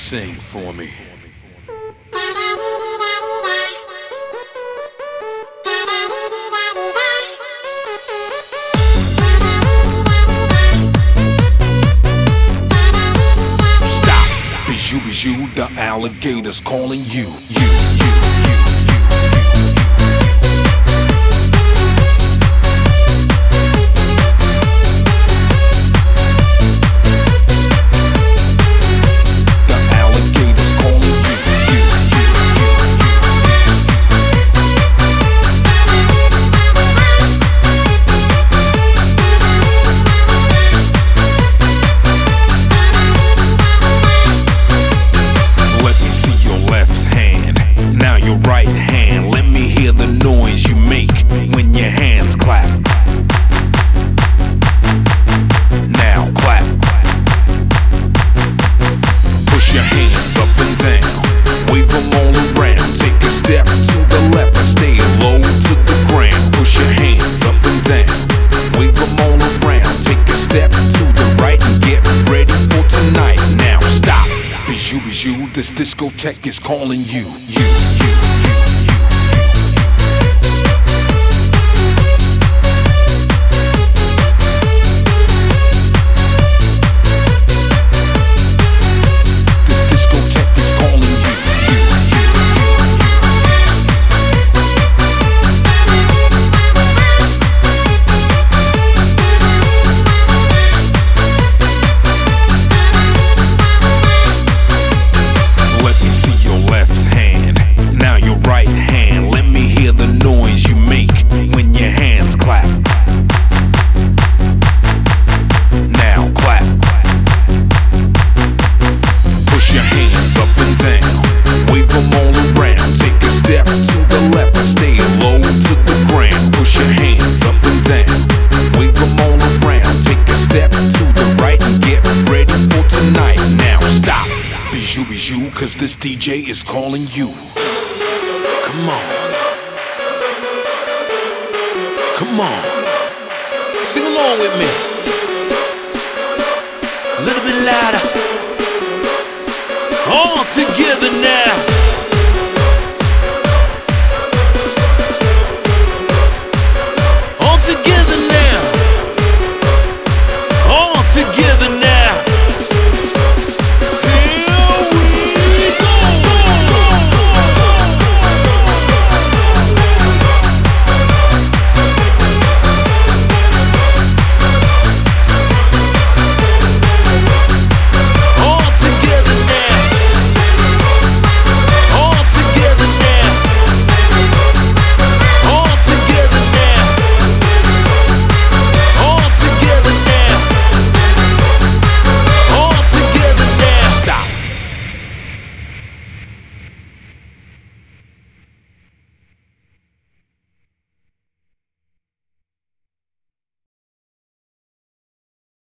sing for me. Stop, Bijou, the alligator's calling you. Right hand, let me hear the noise you make when your hands clap. Now clap. Push your hands up and down, wave them all around. Take a step to the left and stay low to the ground. Push your hands up and down, wave them all around. Take a step to the right and get ready for tonight. Now stop. Bijou, this discotheque is calling you. Right hand, let me hear the noise you make when your hands clap. Now clap. Push your hands up and down, wave them all around. Take a step to the left and stay low to the ground. Push your hands up and down, wave them all around. Take a step to the right and get ready for tonight. Now stop, Bijou, cause this DJ is calling you. Come on. Come on. Sing along with me. A little bit louder. All together now.